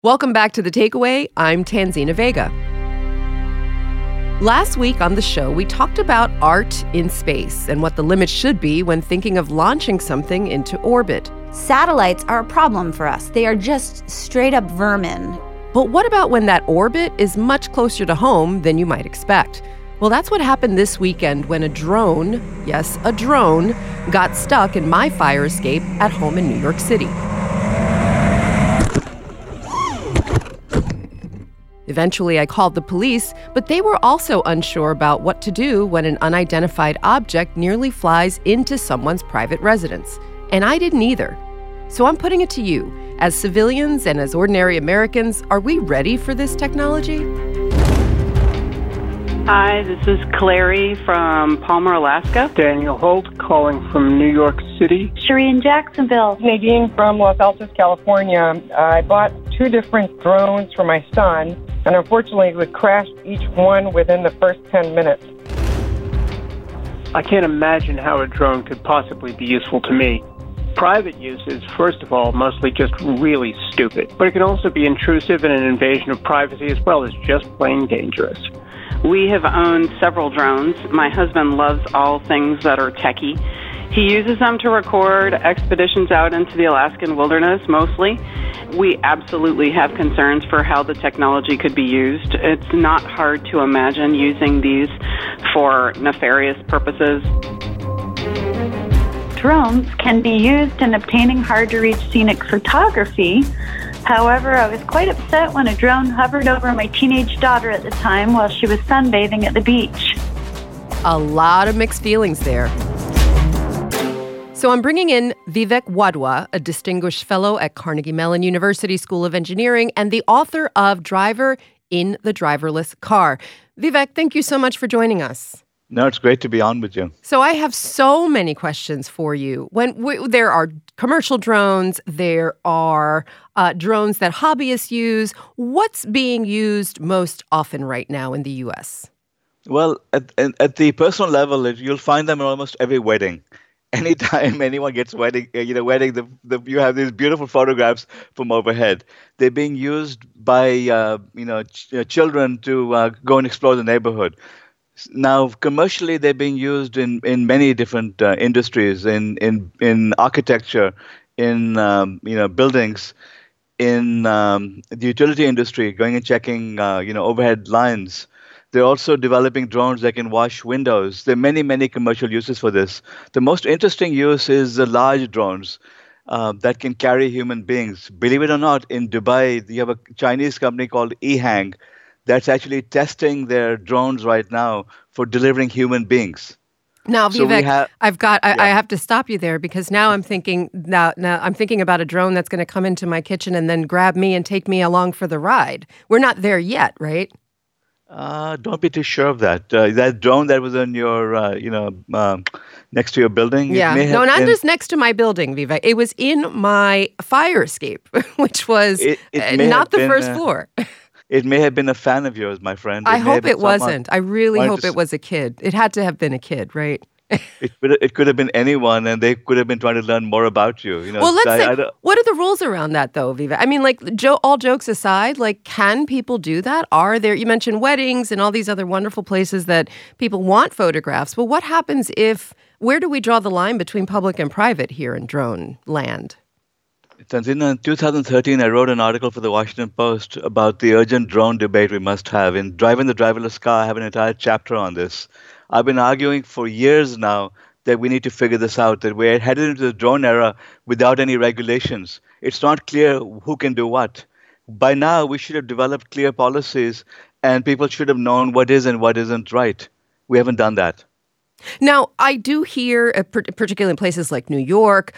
Welcome back to The Takeaway. I'm Tanzina Vega. Last week on the show, we talked about art in space and what the limits should be when thinking of launching something into orbit. Satellites are a problem for us. They are just straight up vermin. But what about when that orbit is much closer to home than you might expect? Well, that's what happened this weekend when a drone, yes, a drone, got stuck in my fire escape at home in New York City. Eventually, I called the police, but they were also unsure about what to do when an unidentified object nearly flies into someone's private residence. And I didn't either. So I'm putting it to you. As civilians and as ordinary Americans, are we ready for this technology? Hi, this is Clary from Palmer, Alaska. Daniel Holt calling from New York City. Cherie in Jacksonville. Nadine from Los Altos, California. I bought 2 different drones for my son, and unfortunately we crashed each one within the first 10 minutes. I can't imagine how a drone could possibly be useful to me. Private use is, first of all, mostly just really stupid, but it can also be intrusive and an invasion of privacy as well as just plain dangerous. We have owned several drones. My husband loves all things that are techie. He uses them to record expeditions out into the Alaskan wilderness, mostly. We absolutely have concerns for how the technology could be used. It's not hard to imagine using these for nefarious purposes. Drones can be used in obtaining hard-to-reach scenic photography. However, I was quite upset when a drone hovered over my teenage daughter at the time while she was sunbathing at the beach. A lot of mixed feelings there. So I'm bringing in Vivek Wadhwa, a distinguished fellow at Carnegie Mellon University School of Engineering and the author of Driver in the Driverless Car. Vivek, thank you so much for joining us. No, it's great to be on with you. So I have so many questions for you. There are commercial drones, there are drones that hobbyists use. What's being used most often right now in the U.S.? Well, at the personal level, you'll find them in almost every wedding. Anytime anyone gets wedding, you have these beautiful photographs from overhead. They're being used by children to go and explore the neighborhood. Now, commercially, they're being used in many different industries, in architecture, in buildings, in the utility industry, going and checking overhead lines. They're also developing drones that can wash windows. There are many, many commercial uses for this. The most interesting use is the large drones that can carry human beings. Believe it or not, in Dubai, you have a Chinese company called Ehang that's actually testing their drones right now for delivering human beings. Now, Vivek, I have to stop you there because now I'm thinking about a drone that's going to come into my kitchen and then grab me and take me along for the ride. We're not there yet, right? Don't be too sure of that. That drone that was in your, next to your building. Yeah, no, not just next to my building, Vivek. It was in my fire escape, which was not the first floor. It may have been a fan of yours, my friend. I hope it wasn't. I really hope it was a kid. It had to have been a kid, right? It could have been anyone, and they could have been trying to learn more about you. Well, let's say, what are the rules around that, though, Viva? I mean, all jokes aside, can people do that? You mentioned weddings and all these other wonderful places that people want photographs. But what happens where do we draw the line between public and private here in drone land? Tanzina, in 2013, I wrote an article for the Washington Post about the urgent drone debate we must have. In Driving the Driverless Car, I have an entire chapter on this. I've been arguing for years now that we need to figure this out, that we're headed into the drone era without any regulations. It's not clear who can do what. By now, we should have developed clear policies, and people should have known what is and what isn't right. We haven't done that. Now, I do hear, particularly in places like New York,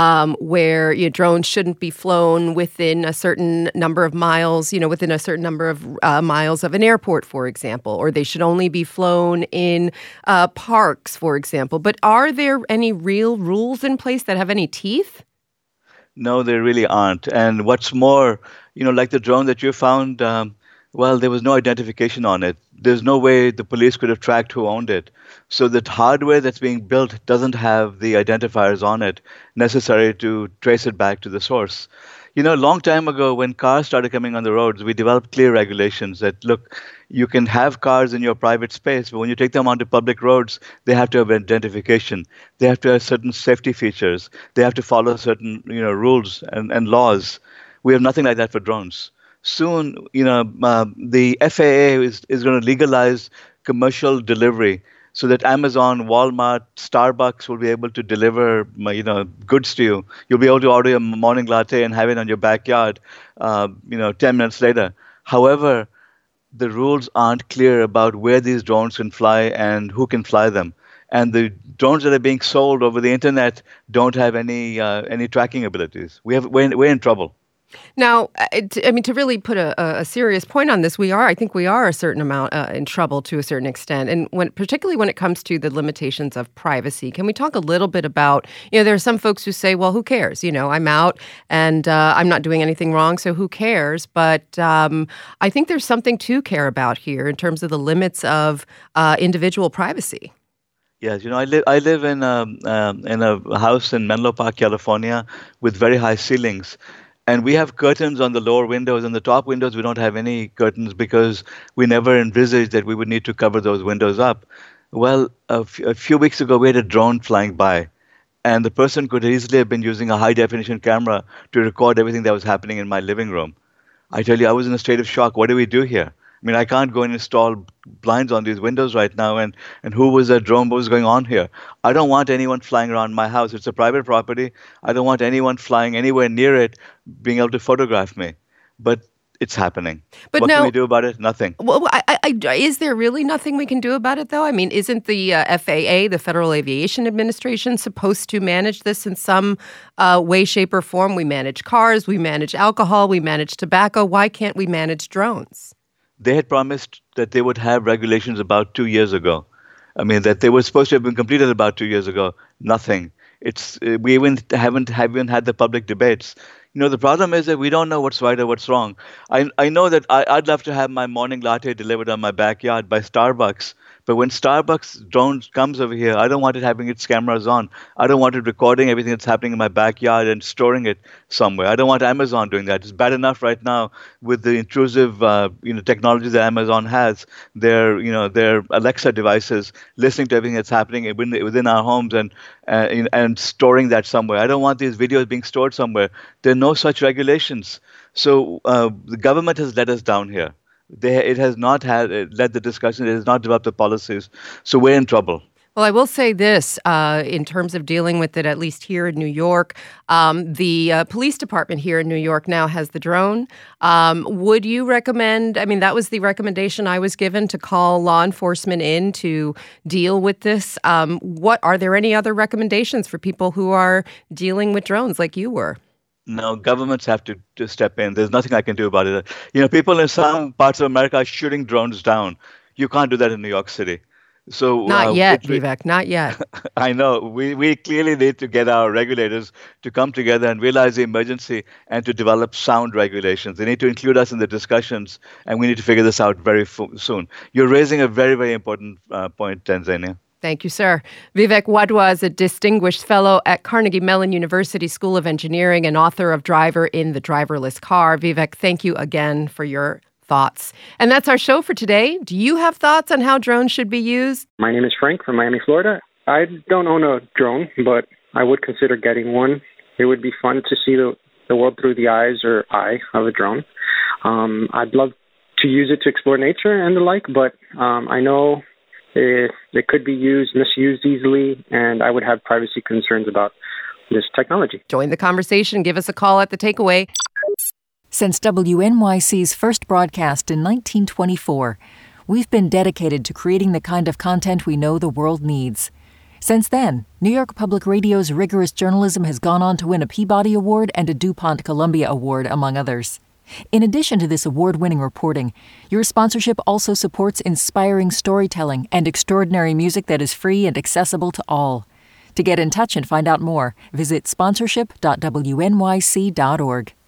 where drones shouldn't be flown within a certain number of miles, within a certain number of miles of an airport, for example, or they should only be flown in parks, for example. But are there any real rules in place that have any teeth? No, there really aren't. And what's more, like the drone that you found, there was no identification on it. There's no way the police could have tracked who owned it. So the hardware that's being built doesn't have the identifiers on it necessary to trace it back to the source. A long time ago, when cars started coming on the roads, we developed clear regulations that, look, you can have cars in your private space, but when you take them onto public roads, they have to have identification. They have to have certain safety features. They have to follow certain, rules and laws. We have nothing like that for drones. Soon, the FAA is going to legalize commercial delivery so that Amazon, Walmart, Starbucks will be able to deliver, goods to you. You'll be able to order a morning latte and have it on your backyard, 10 minutes later. However, the rules aren't clear about where these drones can fly and who can fly them. And the drones that are being sold over the internet don't have any tracking abilities. We're in trouble. Now, to really put a serious point on this, I think we are a certain amount in trouble to a certain extent, and particularly when it comes to the limitations of privacy. Can we talk a little bit about, there are some folks who say, well, who cares? I'm out and I'm not doing anything wrong, so who cares? But I think there's something to care about here in terms of the limits of individual privacy. Yes, I live in a house in Menlo Park, California, with very high ceilings. And we have curtains on the lower windows. On the top windows, we don't have any curtains because we never envisaged that we would need to cover those windows up. Well, a few weeks ago, we had a drone flying by. And the person could easily have been using a high-definition camera to record everything that was happening in my living room. I tell you, I was in a state of shock. What do we do here? I mean, I can't go and install blinds on these windows right now. And who was that drone? What was going on here? I don't want anyone flying around my house. It's a private property. I don't want anyone flying anywhere near it being able to photograph me. But it's happening. But what can we do about it? Nothing. Well, is there really nothing we can do about it, though? I mean, isn't the FAA, the Federal Aviation Administration, supposed to manage this in some way, shape, or form? We manage cars. We manage alcohol. We manage tobacco. Why can't we manage drones? They had promised that they would have regulations about 2 years ago. I mean, that they were supposed to have been completed about 2 years ago. Nothing. We haven't had the public debates. The problem is that we don't know what's right or what's wrong. I know that I'd love to have my morning latte delivered on my backyard by Starbucks. But when Starbucks drone comes over here, I don't want it having its cameras on. I don't want it recording everything that's happening in my backyard and storing it somewhere. I don't want Amazon doing that. It's bad enough right now with the intrusive, technology that Amazon has. Their Alexa devices listening to everything that's happening within our homes and storing that somewhere. I don't want these videos being stored somewhere. There are no such regulations. So the government has let us down here. It has not led the discussion. It has not developed the policies. So we're in trouble. Well, I will say this, in terms of dealing with it, at least here in New York, the police department here in New York now has the drone. Would you recommend, that was the recommendation I was given, to call law enforcement in to deal with this. Are there any other recommendations for people who are dealing with drones like you were? No, governments have to step in. There's nothing I can do about it. People in some parts of America are shooting drones down. You can't do that in New York City. So not yet, Vivek, not yet. I know. We clearly need to get our regulators to come together and realize the emergency and to develop sound regulations. They need to include us in the discussions, and we need to figure this out very soon. You're raising a very, very important point, Tanzania. Thank you, sir. Vivek Wadhwa is a distinguished fellow at Carnegie Mellon University School of Engineering and author of Driver in the Driverless Car. Vivek, thank you again for your thoughts. And that's our show for today. Do you have thoughts on how drones should be used? My name is Frank from Miami, Florida. I don't own a drone, but I would consider getting one. It would be fun to see the world through the eyes or eye of a drone. I'd love to use it to explore nature and the like, but I know it could be misused easily, and I would have privacy concerns about this technology. Join the conversation. Give us a call at The Takeaway. Since WNYC's first broadcast in 1924, we've been dedicated to creating the kind of content we know the world needs. Since then, New York Public Radio's rigorous journalism has gone on to win a Peabody Award and a DuPont Columbia Award, among others. In addition to this award-winning reporting, your sponsorship also supports inspiring storytelling and extraordinary music that is free and accessible to all. To get in touch and find out more, visit sponsorship.wnyc.org.